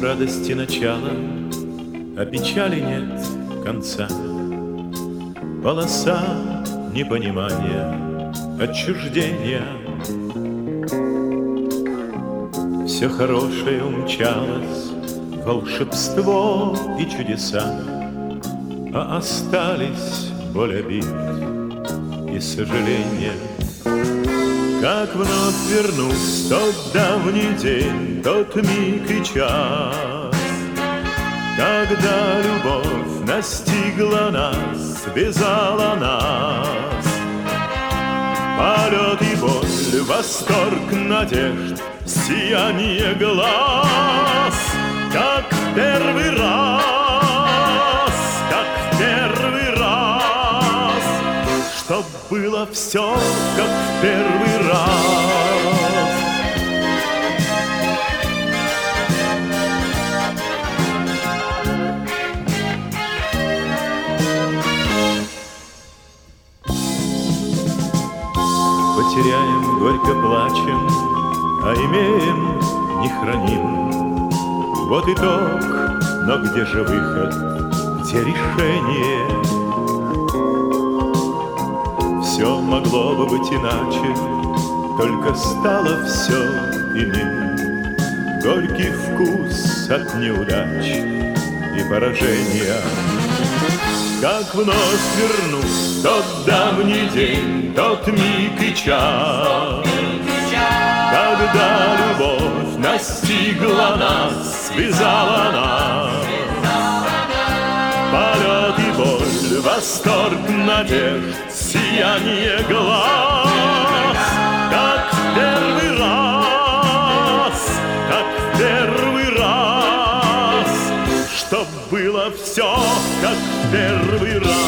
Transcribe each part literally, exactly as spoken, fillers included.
радости начала, а печали нет конца. Полоса непонимания, отчуждения. Все хорошее умчалось, волшебство и чудеса, а остались боль обид и сожаления. Как вновь вернусь тот давний день, тот миг и час, когда любовь настигла нас, связала нас. Полет и боль, восторг, надежд, сияние глаз, как в первый раз, как в первый раз, чтоб было все, как в первый раз. Потеряем, горько плачем, а имеем, не храним. Вот итог, но где же выход, где решение? Все могло бы быть иначе, только стало все иным. Горький вкус от неудач и поражения. Как вновь вернусь тот давний день, тот миг и час, когда любовь настигла нас, связала нас. Полет и боль, восторг, надежд, сияние глаз, как в первый раз, как в первый раз, чтоб было все, как в первый раз.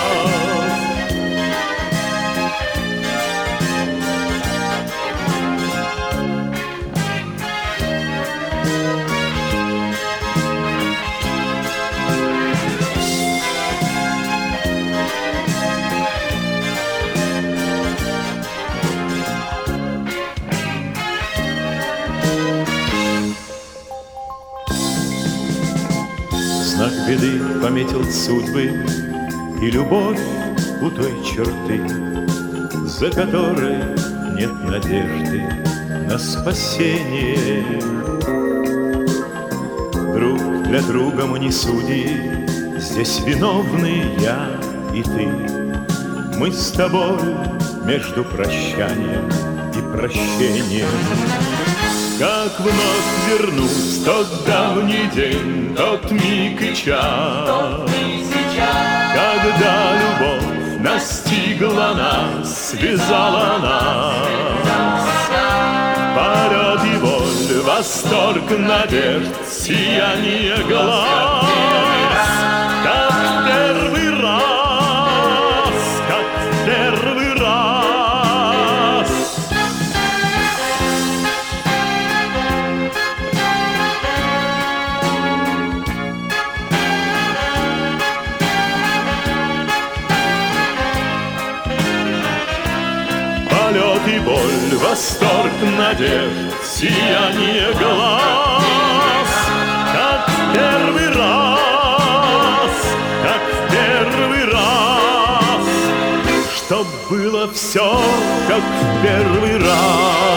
Знак беды пометил судьбы и любовь у той черты, за которой нет надежды на спасение. Друг для друга мы не судьи, здесь виновны я и ты. Мы с тобой между прощанием и прощением. Как вновь вернусь тот давний день, тот миг и час, когда любовь настигла нас, связала нас. Полет и боль, восторг, надежд, сияние глаз, как в первый раз, как в первый раз. Полет и боль, восторг, надежд, сияние глаз, как в первый раз, как в первый раз, чтоб было все, как в первый раз.